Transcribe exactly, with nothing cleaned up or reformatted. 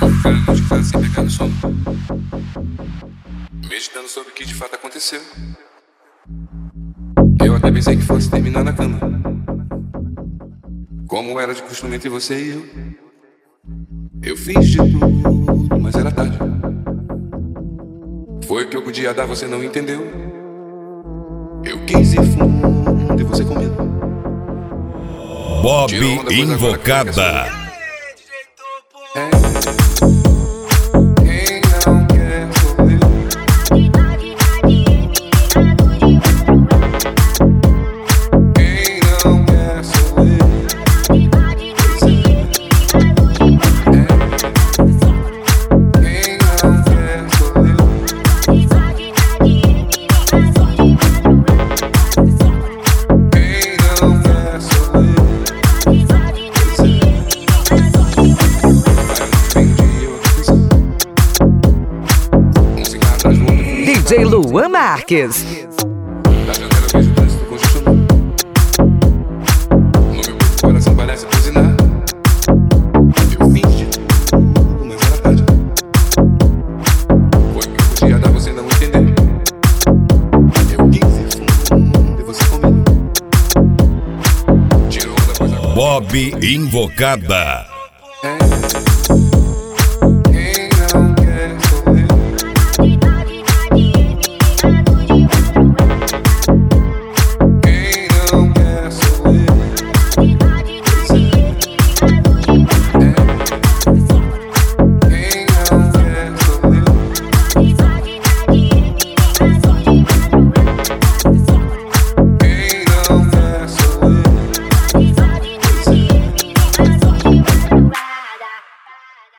Cara de casa sem pegar no sono, meditando sobre o que de fato aconteceu. Eu até pensei que fosse terminar na cama, como era de costume entre você e eu. Eu fiz de tudo, mas era tarde. Foi o que eu podia dar, você não entendeu. Eu quis ir fundo e você com medo. Bob Invocada. É. Quem não quer sou eu. Quem não quer sou eu. D J Luan Marques. Da janela eu vejo o trânsito congestionado. No meu corpo o coração parece buzinar. Eu fiz de tudo, mas era tarde. Foi o que eu podia dar, você não entendeu. Eu quis ir fundo e você comigo. Tirou da coisa agora. Bob Invocada.